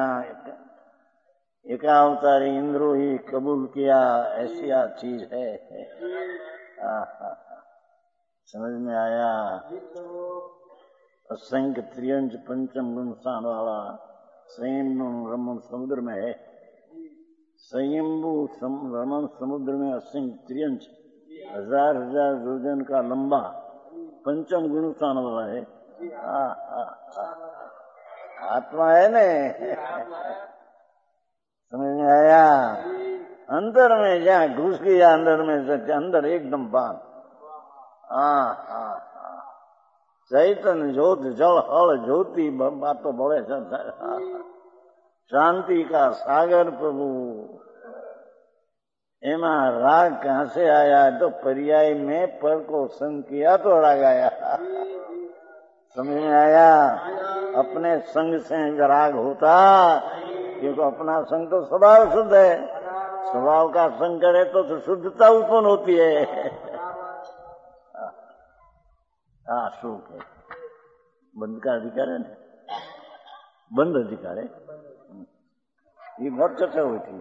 [SPEAKER 1] एकावतारी इंद्रो ही कबूल किया, ऐसी चीज है। समझ में आया? असंख्य त्रियंश पंचम गुण स्थान वाला स्वयंभू रमन समुद्र में है। स्वयंभू रमन समुद्र में असंख्य त्रियंश हजार हजार योजन का लंबा पंचम गुण स्थान वाला है। आत्मा है ने, समझ में आया? अंदर में जहाँ घुस गया अंदर में अंदर एकदम बांध। चैतन्य ज्योत जल हल ज्योति बात तो बोले शांति का सागर प्रभु। एमा राग कहाँ से आया? तो पर्याय में पर को संग किया तो राग आया। समझ में आया? अपने संग से राग होता, क्योंकि अपना संग तो स्वभाव शुद्ध है, स्वभाव का संग करे तो शुद्धता उत्पन्न होती है। शोक है बंद का अधिकार है ना, बंद अधिकार है। ये बहुत चर्चा हुई थी।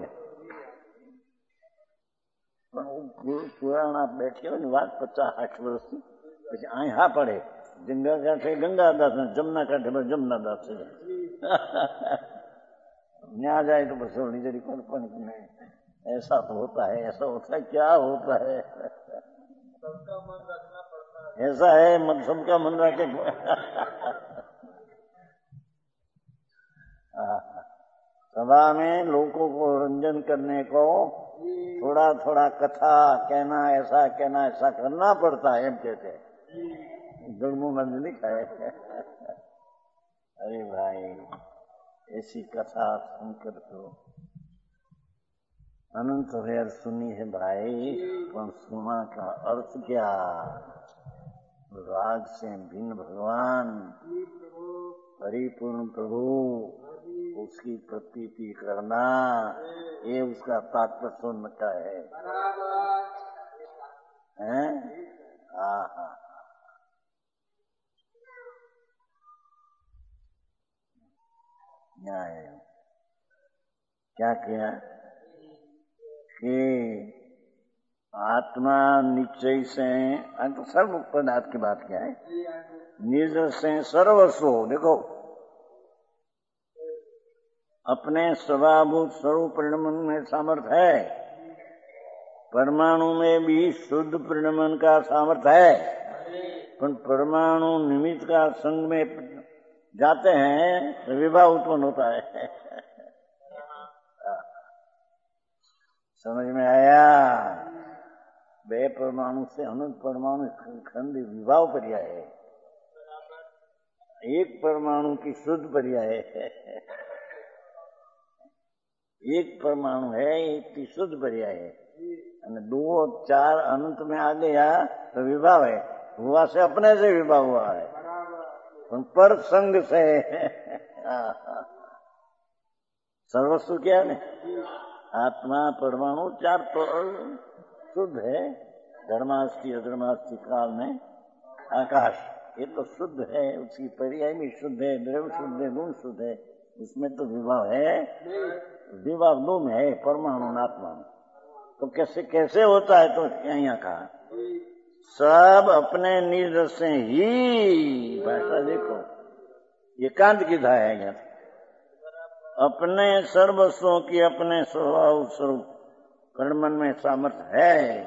[SPEAKER 1] पुराना बैठे हो વાત 50-60 વર્ષથી પછી અહીં હા પડે ગંગા કાંઠે ગંગાદાસ ને જમના કાંઠે જમનાદાસ છે। न्याय जाए तो बस निजरी कौन नहीं, ऐसा तो होता है, ऐसा होता है, क्या होता है? सबका मन रखना पड़ता है, ऐसा है मन सबका मन रखे। सभा में लोगों को रंजन करने को थोड़ा थोड़ा कथा कहना, ऐसा कहना, ऐसा करना पड़ता है। एम कहते गणमू नंद लिखा है। अरे भाई ऐसी कथा सुनकर तो अनंत वेर सुनी है भाई, पर सुना का अर्थ क्या? राग से भिन्न भगवान परिपूर्ण प्रभु उसकी प्रतीति करना, ये उसका तात्पर्य सुनने का है। क्या किया कि आत्मा निश्चय से, तो सर्व पदार्थ की बात क्या है? निज से सर्वस्व। देखो अपने स्वभावभूत स्वरूप परिणमन में सामर्थ्य है, परमाणु में भी शुद्ध परिणमन का सामर्थ्य है, पर परमाणु निमित्त का संग में जाते हैं तो विभाव उत्पन्न होता है। समझ में आया? बे परमाणु से अनंत परमाणु खंड विभाव पर्याय है, एक परमाणु की शुद्ध पर्याय है। एक परमाणु है, एक की शुद्ध पर्याय है, 2 और 4 अनंत में आ गया तो विभाव है। हुआ से अपने से विभाव हुआ है, पर संग से सर्वस्व क्या है? आत्मा, परमाणु, चार तो शुद्ध है। धर्मास्थि अधर्मास्थि काल में आकाश, ये तो शुद्ध है, उसकी पर्याय भी शुद्ध है, द्रव्य शुद्ध है, गुण शुद्ध है, उसमें तो विभाव है। विभाव दो में है, परमाणु और आत्मा में। तो कैसे कैसे होता है? तो यहाँ कहा सब अपने निज रस से ही, भाषा देखो, एकांत की धाया है यहाँ, अपने सर्वस्वों की अपने स्वभाव स्वरूप कर्मन में सामर्थ्य है।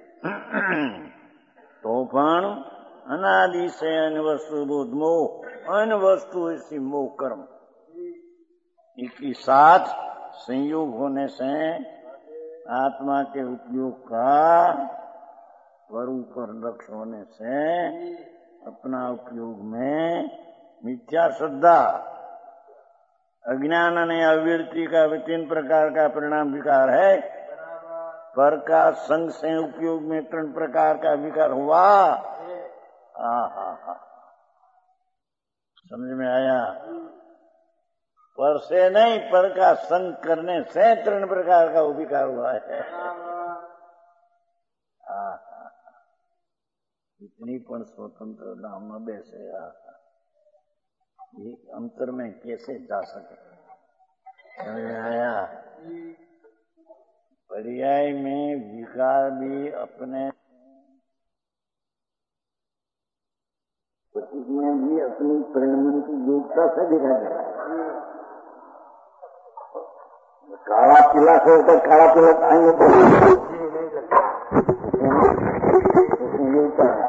[SPEAKER 1] तो पण अनादि से अनवस्तु बोध मोह, अनवस्तु इसी मोह कर्म इनकी साथ संयोग होने से आत्मा के उपयोग का स्वरूप और लक्ष्य होने से अपना उपयोग में मिथ्या श्रद्धा, अज्ञान ने अविरति का 3 प्रकार का परिणाम विकार है। पर का संग से उपयोग में 3 प्रकार का विकार हुआ। समझ में आया? पर से नहीं, पर का संग करने से 3 प्रकार का विकार हुआ है। इतनी पण स्वतंत्र नाम न बैसे, ये अंतर में कैसे जा सके? समझ में आया? पर्याय में विकार भी अपने में भी अपनी परिणमन की योग्यता से दिखा जाए। काला पीला से होकर काला पीला आएंगे तो योग्यता है।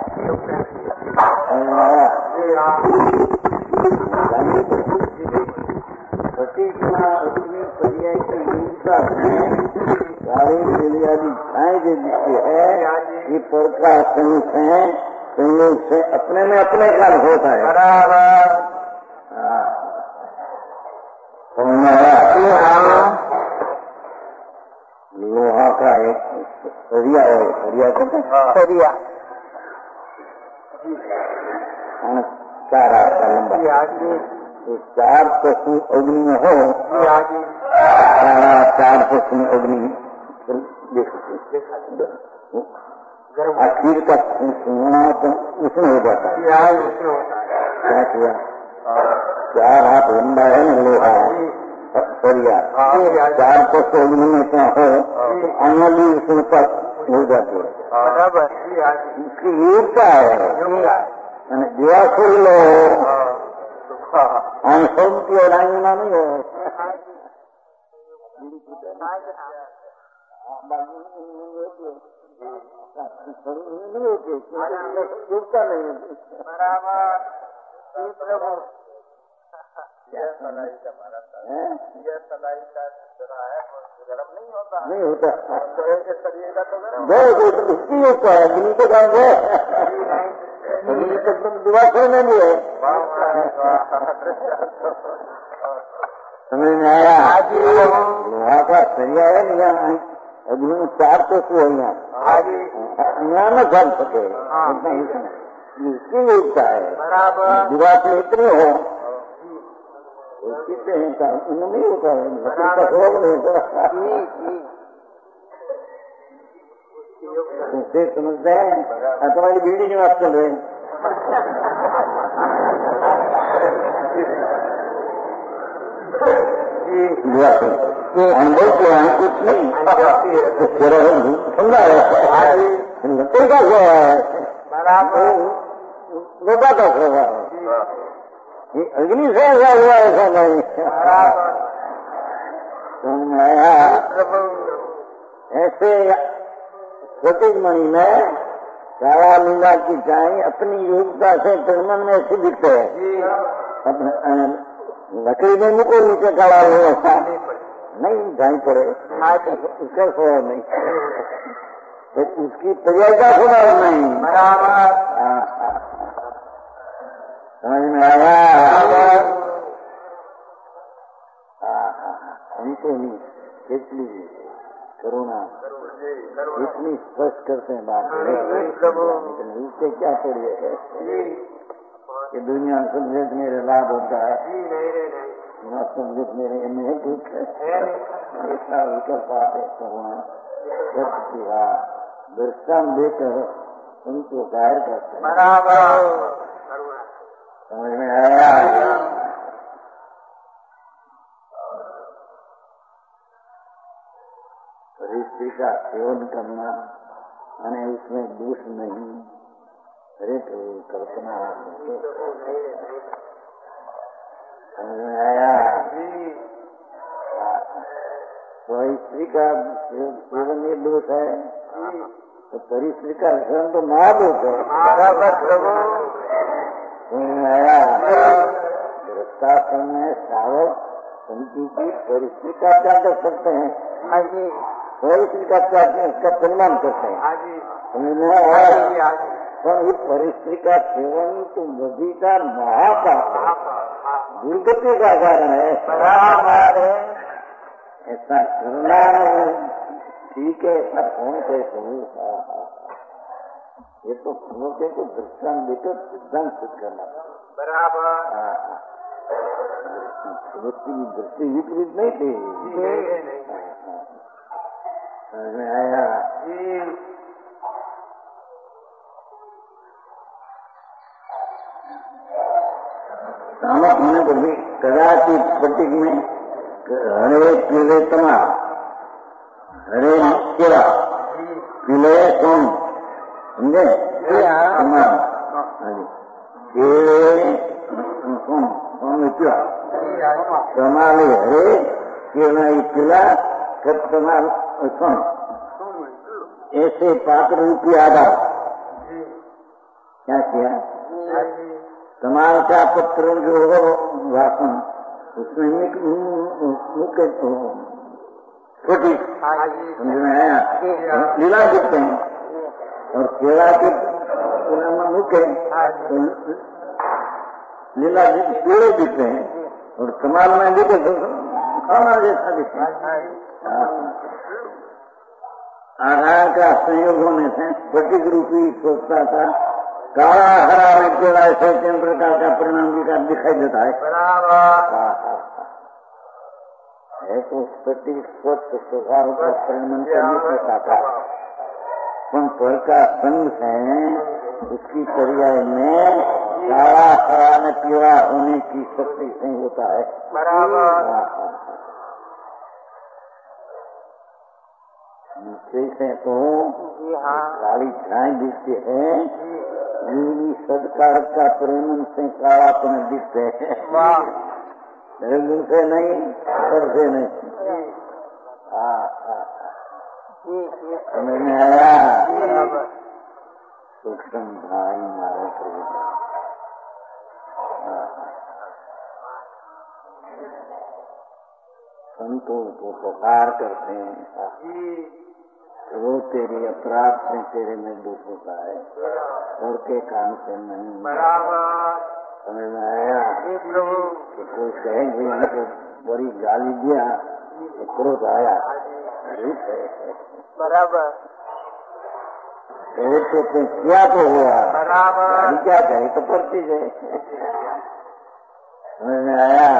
[SPEAKER 1] अपनी पर्याय की योग्यता सारी बुनियादी छाए जो जिसकी है, ये परका संयुक्त है, संयोग से अपने में अपने का होता है। बराबर। लोहा का एक सरिया है, सरिया कहते हैं, सरिया 4 हाथ का लंबा, तो 4 पशु अग्नि में हो, 4 पशु में अग्नि आखिर का उसमें हो जाता है। क्या किया? 4 हाथ लंबा है ना लोहा सरिया, 4 पशु अग्नि में क्या हो, तो अन्य भी उसमें हो जाती है। बराबर, इसकी योग्यता है। दिया खोल लो, हम सब की ओढ़ाईना नहीं हो। नहीं होती, योग्यता नहीं होती। बराबर। सलाई का सलाई का है, गर्म नहीं होता, नहीं होता। शरीर का तो गर्म होता है, अग्नि तो गर्म है, अग्नि तो तुम दिवाकर में भी है। समझ में आया? लोहा का सरिया है नहीं, अग्नि में 4 तो सो है यहाँ न चल सके, इसकी योग्यता है। बराबर। दिवाकर इतनी हो कितने होता है, उनमें नहीं होता है, लकड़ी का शोक नहीं होता। उससे समझते हैं तुम्हारी बीड़ी नहीं बात चल रहे। अनुभव के यहाँ कुछ नहीं समझा है, लकड़ी का हुआ है, लोटा का हुआ है, अग्नि से ऐसा हुआ ऐसा नहीं। समझ में आया? ऐसे प्रतीक मणि में काला नीला की चाय अपनी योग्यता से तनमन में ऐसे दिखते हैं। लकड़ी में मुको नीचे काला हुआ नहीं जानी पड़े, उसका स्वभाव नहीं, उसकी पर्याय का स्वभाव नहीं। समझ में आया? हमको नहीं, इतनी करुणा इतनी स्पष्ट करते हैं बात, लेकिन उससे क्या पड़ी है कि दुनिया समझे मेरे लाभ होता है। संगीत मेरे में कुछ इतना विकल्प आते भगवान दृष्टान देकर उनको जाहिर करते हैं।
[SPEAKER 2] बराबर
[SPEAKER 1] समझ में आया? स्त्री का सेवन करना यानी उसमें दोष नहीं, अरे तो कल्पना समझ में आया? तो स्त्री का सेवन ये दोष है तो परी स्त्री का सेवन तो महादोष है। समझ में आया? वृत्ताश्रम में श्रावक उनकी परिस्थिति का त्याग कर सकते हैं, परिस्थिति का त्याग उसका सम्मान करते हैं। समझ में आया? पर ये परिस्थिति का सेवन तो नदी का महापाप दुर्गति का कारण है। ऐसा करना ठीक है, ऐसा कौन कहे समूह? ये तो समझते को दृष्टांत देकर सिद्धांत सिद्ध करना बराबर। व्यक्ति की दृष्टि विपरीत नहीं थी। समझ में आया? सहमत होने पर भी कदाचित स्फटिक में हरे पीले तमा हरे केला पीले सोम समझे? केले सोम पीला तमाले हरे केला पीला कमाल सोम ऐसे पात्र रूपी आधार क्या किया? कमाल का पत्र जो हो वासन उसमें मुख्य छोटी समझ में आया? लीला दिखते हैं और केला के मुख्य लीला पेड़े दिखते हैं और कमाल में दिखे तो खाना जैसा दिखते हैं। आधार का संयोग होने से स्फटिक रूपी सोचता था काला हरा केला ऐसे तीन प्रकार का परिणाम विकार दिखाई देता है। है तो स्फटिक स्वच्छ स्वभाव का परिणाम नहीं करता था, पर का संग है उसकी पर्याय में काला हरा न पीला होने की शक्ति से होता है। जैसे तो काली छाई दिखती है, नीली सदकार का प्रेम से कालापन दिखते हैं, निर्गुण से नहीं, पर से नहीं। समझ में आया? सूक्ष्म भाई मारे प्रभु संतों को पुकार करते हैं, वो तेरे अपराध से तेरे में दुख होता है और के काम से नहीं। समझ में आया? कि कोई कहेंगे हमको बड़ी गाली दिया तो क्रोध आया, ठीक है बराबर। तो क्या तो हुआ बराबर, क्या कहे तो पड़ती है। समझ में आया?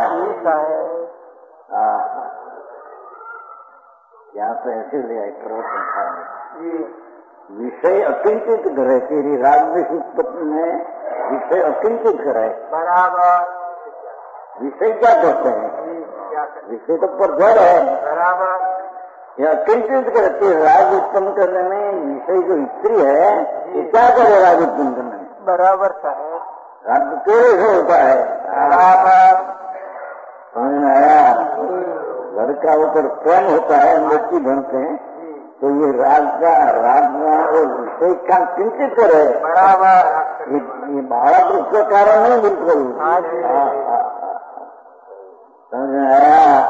[SPEAKER 1] यहाँ पे ऐसे ले आए क्रोध विषय अकिंचित करे, तेरी राजनीतिक उत्पत्ति में विषय अकिंचित करे बराबर। विषय क्या करते हैं? विषय तो पर जड़ है बराबर। यह अकिंचित करते राज उत्पन्न करने में विषय जो स्त्री है ये क्या करे राज उत्पन्न करने में? बराबर है, राज तेरे से होता है बराबर। समझ में आया? घर का ऊपर प्रेम होता है, मृत्यु बनते हैं, तो ये राजा और विषय का चिंतित करे बराबर। ये भारत उसका कारण नहीं बिल्कुल। समझ में आया?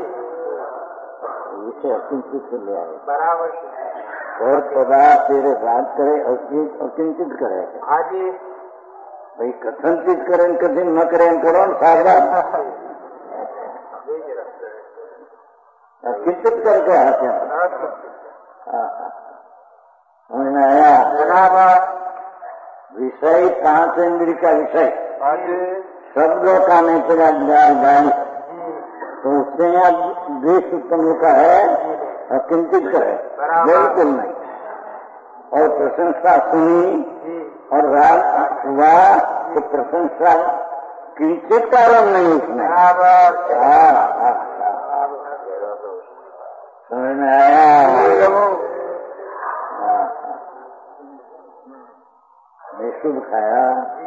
[SPEAKER 1] विषय अकिंचित से ले आए बराबर। और पदार्थ तेरे राज करे अकिंचित करे भाई, कथनचित करें कठिन न करें करो सावधान, किंचित करके आते हैं। समझ में आया? विषय पांच इंद्रिय का विषय शब्दों का नहीं चला, उसने यहाँ द्वेष उत्पन्न होता है और किंचित करे, बिल्कुल नहीं। और प्रशंसा सुनी और राग हुआ तो प्रशंसा किंचित कारण नहीं उसमें। समझ में आया? शुद्ध खाया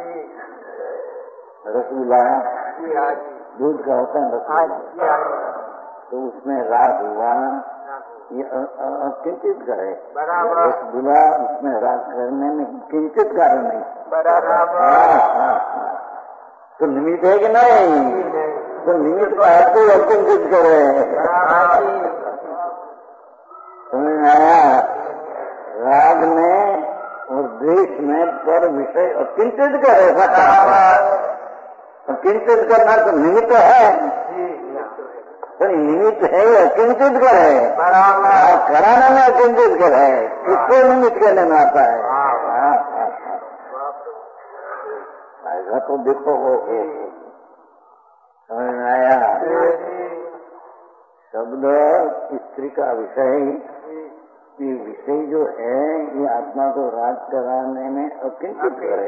[SPEAKER 1] रसगुल्ला, दूध का होता है रसगुल्ला, तो उसमें राग हुआ, ये किंचित करे। रसगुल्ला उसमें राग करने में किंचित कारण नहीं। तो निमित्त है कि नहीं? तो निमित्त का है तो अकिंचित करे। समझ में आया? राग में और द्वेष में पर विषय अकिंचित करे। अकिंचित करना तो निमित्त है, तो निमित्त है अकिंचित करे। कराना में अकिंचित करे, किसको निमित्त करने में आता है? आएगा तो देखो वो समझ में आया? शब्द स्त्री का विषय, ये विषय जो है ये आत्मा को राग कराने में अकिंचित करे।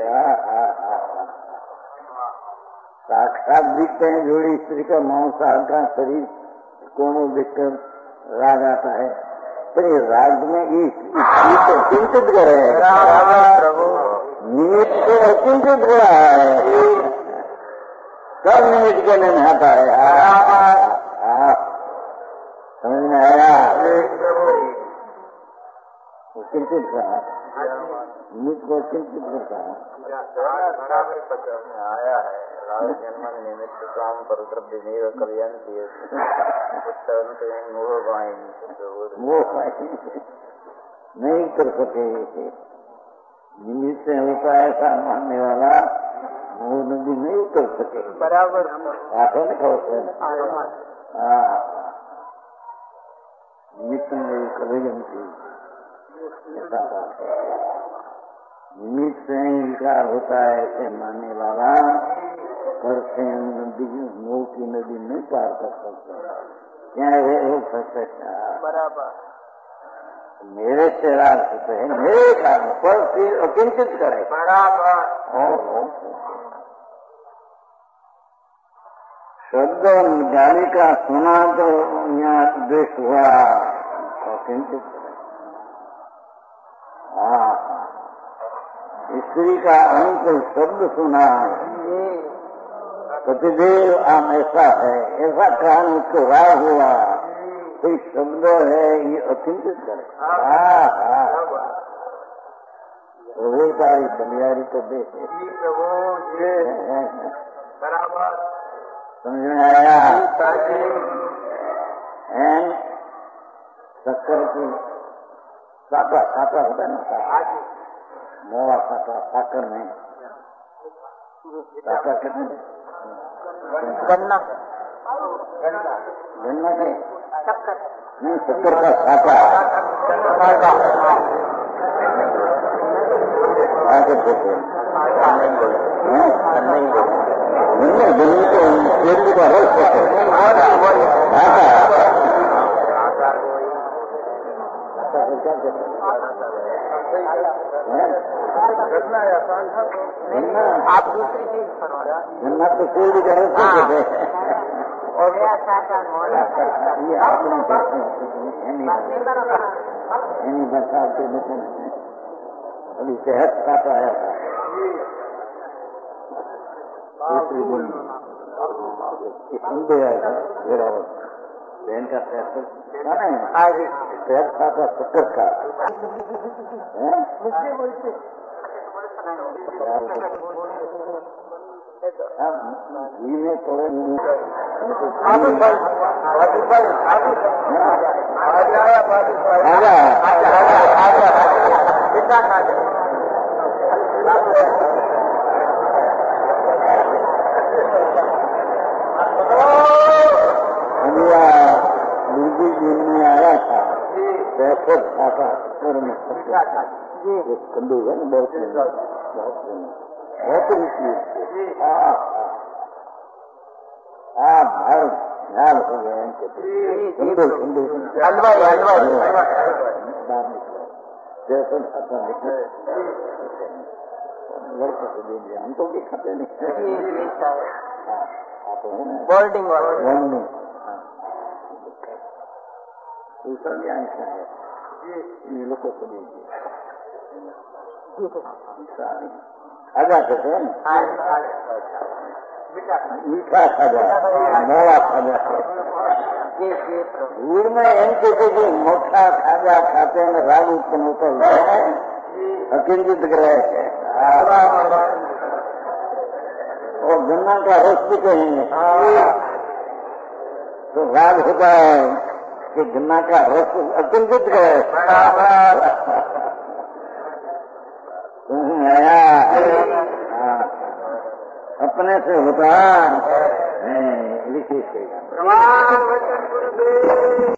[SPEAKER 1] साक्षात दिखते हैं जोड़ी स्त्री का मांसाहार का शरीर कोनो देखकर राग आता है, पर ये राग में ये तो अकिंचित करे, निमित्त को अकिंचित करा है, सब निमित्त करने में आता है। समझ में आया? किंचित करा, निमित्त को किंचित करता है।
[SPEAKER 3] आया है राग जन्म निमित्त काम पर द्रव्य नहीं कल्याण किए
[SPEAKER 1] मोह नहीं कर सके। निमित्त से होता है ऐसा मानने वाला मोह नदी नहीं उतर सके।
[SPEAKER 2] बराबर
[SPEAKER 1] आंखों में खाओ। निमित्त में कल्याण की निमित्त से विकार होता है ऐसे मानने वाला घर से नदी मोह की नदी नहीं पार कर सकता। क्या हो सकते?
[SPEAKER 2] बराबर
[SPEAKER 1] मेरे से राग होते हैं, मेरे कारण पर फिर अकिंचित करे।
[SPEAKER 2] बराबर
[SPEAKER 1] शब्द गाली का सुना तो यहाँ द्वेष हुआ, अकिंचित करे। स्त्री का अनुकूल शब्द सुना, पतिदेव आम ऐसा है, ऐसा कारण उसको राग हुआ, कोई शब्द है ये अचिंतित करे। वो तारी बनियारी तो देखे
[SPEAKER 2] बराबर
[SPEAKER 1] समझ में आया? शक्कर की साटा होता है ना, मोवा साटा साकर में साटा कहते
[SPEAKER 2] गन्ना
[SPEAKER 1] गन्ना का
[SPEAKER 2] शक्कर
[SPEAKER 1] नहीं, शक्कर का साटा आगे देखे गन्ने को केले का रस
[SPEAKER 2] आप दूसरी चीज
[SPEAKER 1] गन्ना तो केले का रस
[SPEAKER 2] और
[SPEAKER 1] ये आपने बरसात के बचन अभी सेहत खाता आया था दूसरी दिन संदेह आया था मेरा बहन का सेहत खाता शक्कर का घी में थोड़े दूसरी दिन में आया था पैसे खाता कंदू है ना, बहुत रुचि भर ख्याल हो गया इनके हिंदू हिंदू
[SPEAKER 3] हलवाई हलवाई
[SPEAKER 1] बाहर निकले जैसे खाता निकले लड़के को दे दिया, हम तो भी खाते नहीं।
[SPEAKER 3] बोल्डिंग वाला
[SPEAKER 1] दूसरा भी ऐसा है, ये लोगों को दे दिया खाजा कहते हैं, मीठा खाजा, मोड़ा खाजा। गुड़ में इनके को जो मोटा खाजा खाते हैं राग उत्पन्न होता है, अकिंचित ग्रह है और गन्ना का रस भी कहेंगे तो राग होता है कि गन्ना का रस अकिंचित ग्रह आया अपने से होता है, लिखिए